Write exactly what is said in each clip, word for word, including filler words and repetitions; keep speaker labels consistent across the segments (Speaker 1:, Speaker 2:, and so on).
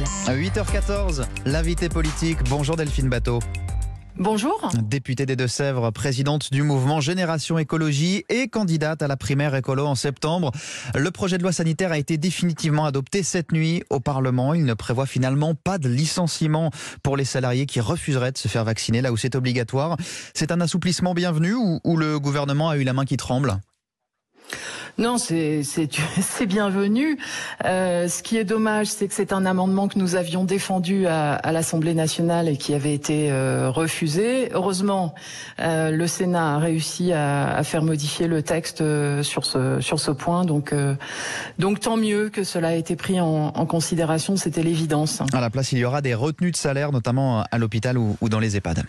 Speaker 1: À huit heures quatorze, l'invité politique. Bonjour Delphine Batho.
Speaker 2: Bonjour.
Speaker 1: Députée des Deux-Sèvres, présidente du mouvement Génération Écologie et candidate à la primaire écolo en septembre. Le projet de loi sanitaire a été définitivement adopté cette nuit au Parlement. Il ne prévoit finalement pas de licenciement pour les salariés qui refuseraient de se faire vacciner là où c'est obligatoire. C'est un assouplissement bienvenu ou, ou le gouvernement a eu la main qui tremble ?
Speaker 2: Non, c'est c'est c'est bienvenu. Euh, ce qui est dommage, c'est que c'est un amendement que nous avions défendu à, à l'Assemblée nationale et qui avait été euh, refusé. Heureusement, euh, le Sénat a réussi à, à faire modifier le texte euh, sur ce sur ce point. Donc euh, donc tant mieux que cela ait été pris en, en considération. C'était l'évidence.
Speaker 1: À la place, il y aura des retenues de salaire, notamment à l'hôpital ou, ou dans les EHPAD.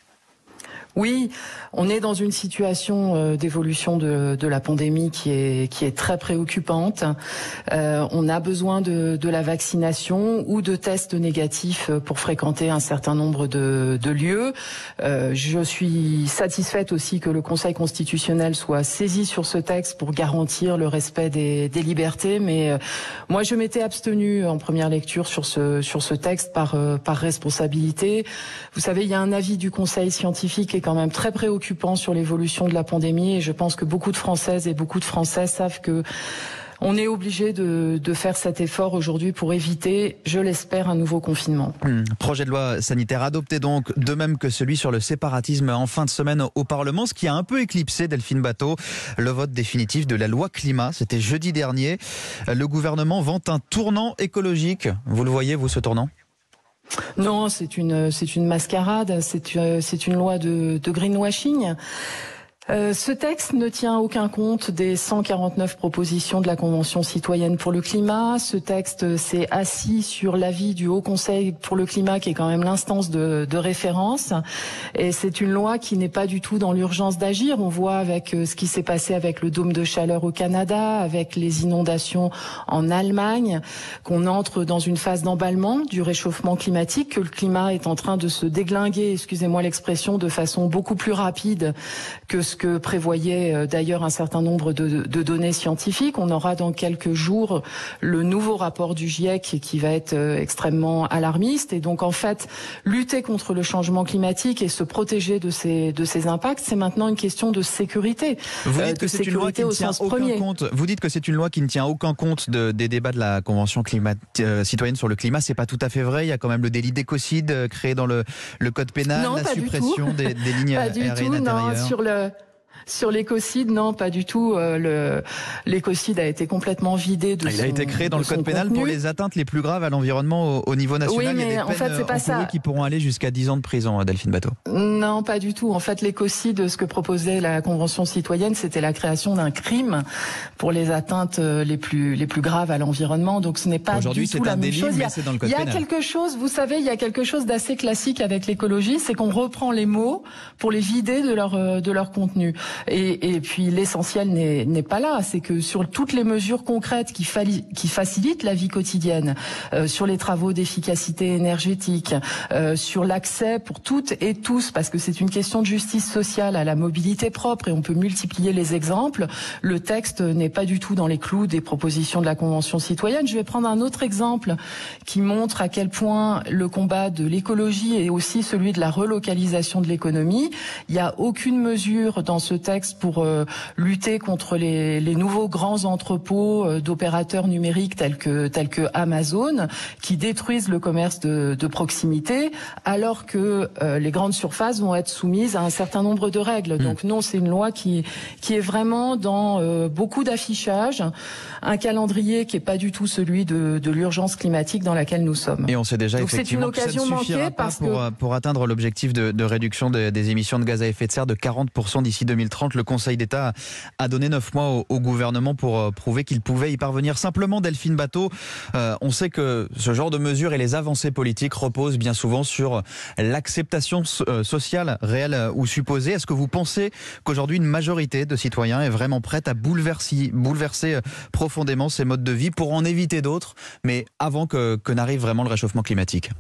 Speaker 2: Oui, on est dans une situation euh, d'évolution de, de la pandémie qui est qui est très préoccupante. Euh, on a besoin de, de la vaccination ou de tests négatifs pour fréquenter un certain nombre de, de lieux. Euh, je suis satisfaite aussi que le Conseil constitutionnel soit saisi sur ce texte pour garantir le respect des, des libertés. Mais euh, moi, je m'étais abstenue en première lecture sur ce sur ce texte par euh, par responsabilité. Vous savez, il y a un avis du Conseil scientifique quand même très préoccupant sur l'évolution de la pandémie et je pense que beaucoup de Françaises et beaucoup de Français savent que on est obligé de, de faire cet effort aujourd'hui pour éviter, je l'espère, un nouveau confinement.
Speaker 1: Mmh. Projet de loi sanitaire adopté donc, de même que celui sur le séparatisme en fin de semaine au Parlement, ce qui a un peu éclipsé, Delphine Batho, le vote définitif de la loi climat. C'était jeudi dernier. Le gouvernement vante un tournant écologique. Vous le voyez, vous, ce tournant ?
Speaker 2: Non, c'est une c'est une mascarade, c'est c'est une loi de, de greenwashing. Euh, ce texte ne tient aucun compte des cent quarante-neuf propositions de la Convention citoyenne pour le climat. Ce texte s'est assis sur l'avis du Haut Conseil pour le climat, qui est quand même l'instance de, de référence. Et c'est une loi qui n'est pas du tout dans l'urgence d'agir. On voit avec ce qui s'est passé avec le dôme de chaleur au Canada, avec les inondations en Allemagne, qu'on entre dans une phase d'emballement du réchauffement climatique, que le climat est en train de se déglinguer, excusez-moi l'expression, de façon beaucoup plus rapide que ce que prévoyait d'ailleurs un certain nombre de, de données scientifiques. On aura dans quelques jours le nouveau rapport du GIEC qui va être extrêmement alarmiste. Et donc en fait, lutter contre le changement climatique et se protéger de ces, de ces impacts, c'est maintenant une question de sécurité.
Speaker 1: Vous dites que c'est une loi qui ne tient aucun compte. Vous dites que c'est une loi qui ne tient aucun compte de, des débats de la Convention climat, euh, citoyenne sur le climat. C'est pas tout à fait vrai. Il y a quand même le délit d'écocide euh, créé dans le, le code pénal,
Speaker 2: non,
Speaker 1: la suppression des, des lignes
Speaker 2: pas du
Speaker 1: aériennes
Speaker 2: tout,
Speaker 1: intérieures.
Speaker 2: Non, sur le Sur l'écocide, non, pas du tout. Euh, le, l'écocide a été complètement vidé de
Speaker 1: Il
Speaker 2: son
Speaker 1: a été créé dans le code pénal
Speaker 2: contenu.
Speaker 1: pour les atteintes les plus graves à l'environnement au, au niveau national.
Speaker 2: Oui, mais
Speaker 1: il y a des
Speaker 2: en
Speaker 1: peines
Speaker 2: fait, c'est pas
Speaker 1: encourues
Speaker 2: ça.
Speaker 1: qui pourront aller jusqu'à dix ans de prison, Delphine Batho.
Speaker 2: Non, pas du tout. En fait, l'écocide, ce que proposait la Convention citoyenne, c'était la création d'un crime pour les atteintes les plus les plus graves à l'environnement. Donc, ce n'est pas
Speaker 1: Aujourd'hui,
Speaker 2: du tout la même
Speaker 1: délit,
Speaker 2: chose.
Speaker 1: mais c'est dans le code
Speaker 2: il y a
Speaker 1: pénal.
Speaker 2: quelque chose, vous savez, il y a quelque chose d'assez classique avec l'écologie, c'est qu'on reprend les mots pour les vider de leur de leur contenu. Et, et puis l'essentiel n'est, n'est pas là. C'est que sur toutes les mesures concrètes qui, fali, qui facilitent la vie quotidienne, euh, sur les travaux d'efficacité énergétique, euh, sur l'accès pour toutes et tous, parce que c'est une question de justice sociale, à la mobilité propre, et on peut multiplier les exemples, le texte n'est pas du tout dans les clous des propositions de la Convention citoyenne. Je vais prendre un autre exemple qui montre à quel point le combat de l'écologie est aussi celui de la relocalisation de l'économie. Il n'y a aucune mesure dans ce texte pour euh, lutter contre les, les nouveaux grands entrepôts euh, d'opérateurs numériques tels que tels que Amazon, qui détruisent le commerce de, de proximité, alors que euh, les grandes surfaces vont être soumises à un certain nombre de règles. Mmh. Donc non, c'est une loi qui qui est vraiment dans euh, beaucoup d'affichage, un calendrier qui est pas du tout celui de, de l'urgence climatique dans laquelle nous sommes.
Speaker 1: Et on sait déjà
Speaker 2: Donc
Speaker 1: effectivement
Speaker 2: c'est une occasion
Speaker 1: que ça ne suffira
Speaker 2: manquée
Speaker 1: pas
Speaker 2: parce
Speaker 1: pour,
Speaker 2: que
Speaker 1: pour atteindre l'objectif de, de réduction de, des émissions de gaz à effet de serre de quarante pour cent d'ici deux mille trente. Le Conseil d'État a donné neuf mois au, au gouvernement pour euh, prouver qu'il pouvait y parvenir. Simplement, Delphine Batho, euh, on sait que ce genre de mesures et les avancées politiques reposent bien souvent sur l'acceptation euh, sociale réelle euh, ou supposée. Est-ce que vous pensez qu'aujourd'hui une majorité de citoyens est vraiment prête à bouleverser, bouleverser euh, profondément ces modes de vie pour en éviter d'autres, mais avant que, que n'arrive vraiment le réchauffement climatique?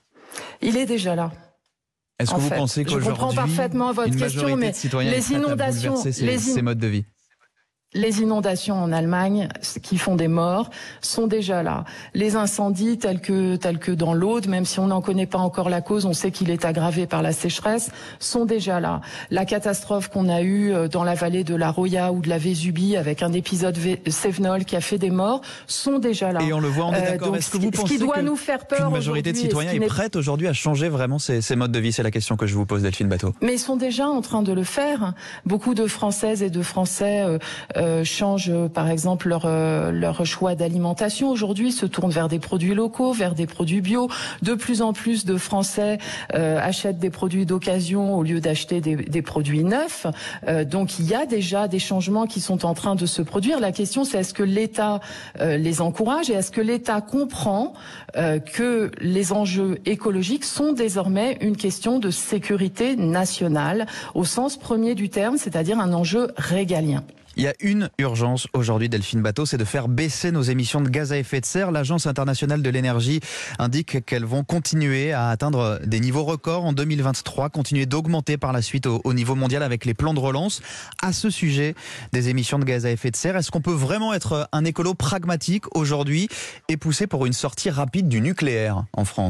Speaker 2: Il est déjà là.
Speaker 1: Est-ce que
Speaker 2: en
Speaker 1: vous
Speaker 2: fait,
Speaker 1: pensez qu'aujourd'hui,
Speaker 2: je comprends parfaitement votre
Speaker 1: une
Speaker 2: question,
Speaker 1: majorité
Speaker 2: mais
Speaker 1: de citoyens
Speaker 2: les
Speaker 1: est prête
Speaker 2: inondations,
Speaker 1: à bouleverser ces,
Speaker 2: les in...
Speaker 1: ces modes de vie?
Speaker 2: Les inondations en Allemagne, qui font des morts, sont déjà là. Les incendies tels que tels que dans l'Aude, même si on n'en connaît pas encore la cause, on sait qu'il est aggravé par la sécheresse, sont déjà là. La catastrophe qu'on a eue dans la vallée de la Roya ou de la Vésubie avec un épisode Cévenol qui a fait des morts, sont déjà là.
Speaker 1: Et on le voit, on est d'accord.
Speaker 2: Euh,
Speaker 1: Est-ce que vous
Speaker 2: ce
Speaker 1: pensez
Speaker 2: qui doit
Speaker 1: que
Speaker 2: nous faire peur
Speaker 1: une majorité de citoyens est prête aujourd'hui à changer vraiment ces, ces modes de vie? C'est la question que je vous pose, Delphine Batho.
Speaker 2: Mais ils sont déjà en train de le faire. Beaucoup de Françaises et de Français euh, euh, changent par exemple leur euh, leur choix d'alimentation aujourd'hui, se tournent vers des produits locaux, vers des produits bio. De plus en plus de Français euh, achètent des produits d'occasion au lieu d'acheter des, des produits neufs. Euh, donc il y a déjà des changements qui sont en train de se produire. La question c'est est-ce que l'État euh, les encourage et est-ce que l'État comprend euh, que les enjeux écologiques sont désormais une question de sécurité nationale au sens premier du terme, c'est-à-dire un enjeu régalien.
Speaker 1: Il y a une urgence aujourd'hui, Delphine Batho, c'est de faire baisser nos émissions de gaz à effet de serre. L'Agence internationale de l'énergie indique qu'elles vont continuer à atteindre des niveaux records en deux mille vingt-trois, continuer d'augmenter par la suite au, au niveau mondial avec les plans de relance. À ce sujet des émissions de gaz à effet de serre, est-ce qu'on peut vraiment être un écolo pragmatique aujourd'hui et pousser pour une sortie rapide du nucléaire en France ?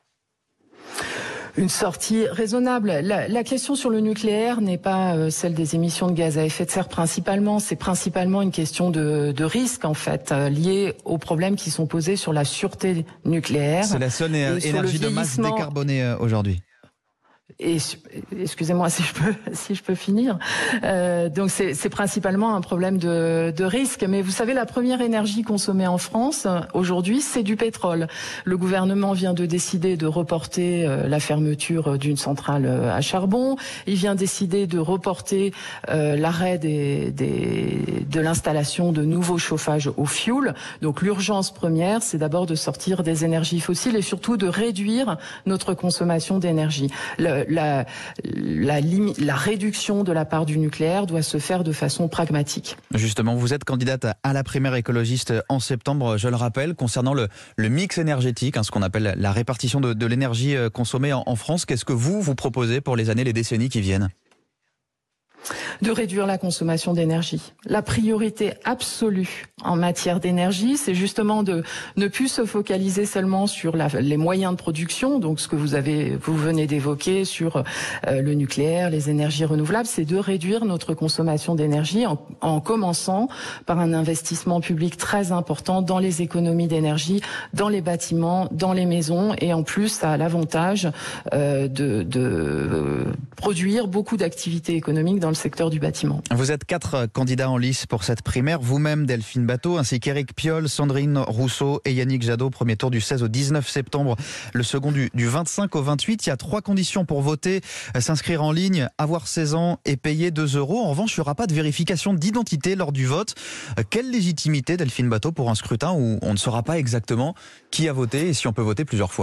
Speaker 2: Une sortie raisonnable. La, la question sur le nucléaire n'est pas euh, celle des émissions de gaz à effet de serre principalement. C'est principalement une question de, de risque en fait, euh, liée aux problèmes qui sont posés sur la sûreté nucléaire.
Speaker 1: C'est la seule énergie de masse décarbonée euh, aujourd'hui.
Speaker 2: Et excusez-moi si je peux si je peux finir. Euh, donc c'est c'est principalement un problème de de risque. Mais vous savez, la première énergie consommée en France aujourd'hui, c'est du pétrole. Le gouvernement vient de décider de reporter euh, la fermeture d'une centrale à charbon. Il vient décider de reporter euh, l'arrêt des des de l'installation de nouveaux chauffages au fioul. Donc l'urgence première, c'est d'abord de sortir des énergies fossiles et surtout de réduire notre consommation d'énergie. Le, La, la, la réduction de la part du nucléaire doit se faire de façon pragmatique.
Speaker 1: Justement, vous êtes candidate à la primaire écologiste en septembre, je le rappelle, concernant le, le mix énergétique, hein, ce qu'on appelle la répartition de, de l'énergie consommée en, en France. Qu'est-ce que vous, vous proposez pour les années, les décennies qui viennent ?
Speaker 2: De réduire la consommation d'énergie. La priorité absolue en matière d'énergie, c'est justement de ne plus se focaliser seulement sur la, les moyens de production, donc ce que vous avez, vous venez d'évoquer sur euh, le nucléaire, les énergies renouvelables, c'est de réduire notre consommation d'énergie en, en commençant par un investissement public très important dans les économies d'énergie, dans les bâtiments, dans les maisons, et en plus, ça a l'avantage euh, de, de euh, produire beaucoup d'activités économiques dans le secteur du bâtiment.
Speaker 1: Vous êtes quatre candidats en lice pour cette primaire, vous-même Delphine Batho, ainsi qu'Éric Piolle, Sandrine Rousseau et Yannick Jadot. Premier tour du seize au dix-neuf septembre, le second du, du vingt-cinq au vingt-huit. Il y a trois conditions pour voter: s'inscrire en ligne, avoir seize ans et payer deux euros. En revanche, il n'y aura pas de vérification d'identité lors du vote. Quelle légitimité, Delphine Batho, pour un scrutin où on ne saura pas exactement qui a voté et si on peut voter plusieurs fois ?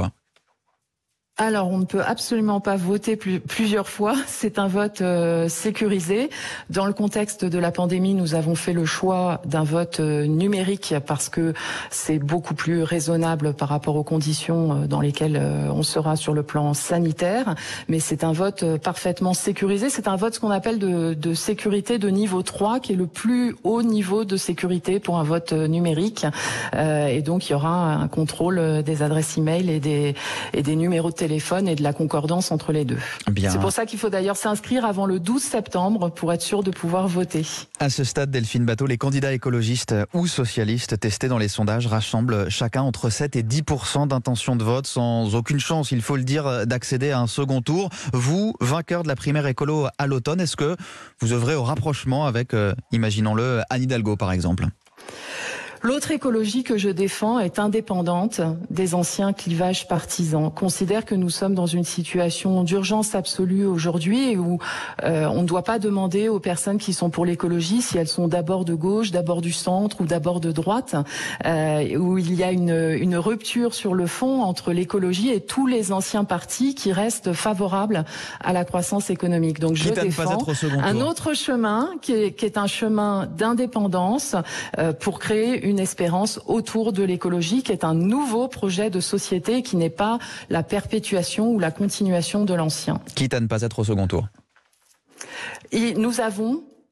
Speaker 2: Alors, on ne peut absolument pas voter plus, plusieurs fois. C'est un vote euh, sécurisé. Dans le contexte de la pandémie, nous avons fait le choix d'un vote euh, numérique parce que c'est beaucoup plus raisonnable par rapport aux conditions euh, dans lesquelles euh, on sera sur le plan sanitaire. Mais c'est un vote euh, parfaitement sécurisé. C'est un vote ce qu'on appelle de, de sécurité de niveau trois, qui est le plus haut niveau de sécurité pour un vote euh, numérique. Euh, et donc, il y aura un contrôle des adresses e-mail et des, et des numéros de téléphone téléphone et de la concordance entre les deux. Bien. C'est pour ça qu'il faut d'ailleurs s'inscrire avant le douze septembre pour être sûr de pouvoir voter.
Speaker 1: À ce stade, Delphine Batho, les candidats écologistes ou socialistes testés dans les sondages rassemblent chacun entre sept et dix pour cent d'intention de vote, sans aucune chance, il faut le dire, d'accéder à un second tour. Vous, vainqueur de la primaire écolo à l'automne, est-ce que vous œuvrez au rapprochement avec, euh, imaginons-le, Anne Hidalgo par exemple ?
Speaker 2: L'autre écologie que je défends est indépendante des anciens clivages partisans. Considère que nous sommes dans une situation d'urgence absolue aujourd'hui où euh, on ne doit pas demander aux personnes qui sont pour l'écologie si elles sont d'abord de gauche, d'abord du centre ou d'abord de droite, euh, où il y a une, une rupture sur le fond entre l'écologie et tous les anciens partis qui restent favorables à la croissance économique. Donc je défends un autre chemin qui est, qui est un chemin d'indépendance euh, pour créer une Une espérance autour de l'écologie, qui est un nouveau projet de société, qui n'est pas la perpétuation ou la continuation de l'ancien.
Speaker 1: Quitte à ne pas être au second tour.
Speaker 2: Et nous avons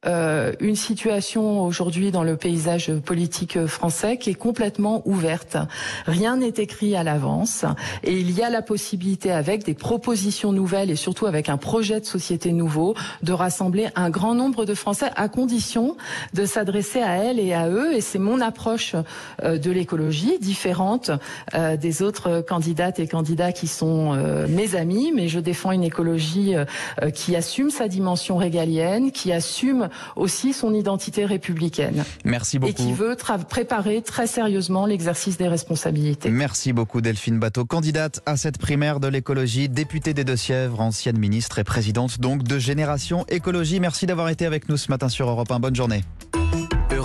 Speaker 2: euh, une situation aujourd'hui dans le paysage politique français qui est complètement ouverte. Rien n'est écrit à l'avance et il y a la possibilité, avec des propositions nouvelles et surtout avec un projet de société nouveau, de rassembler un grand nombre de Français à condition de s'adresser à elles et à eux. Et c'est mon approche euh, de l'écologie, différente euh, des autres candidates et candidats qui sont euh, mes amis, mais je défends une écologie euh, qui assume sa dimension régalienne, qui assume aussi son identité républicaine.
Speaker 1: Merci beaucoup.
Speaker 2: Et qui veut préparer très sérieusement l'exercice des responsabilités.
Speaker 1: Merci beaucoup Delphine Batho, candidate à cette primaire de l'écologie, députée des Deux-Sèvres, ancienne ministre et présidente donc de Génération Écologie. Merci d'avoir été avec nous ce matin sur Europe un. Bonne journée.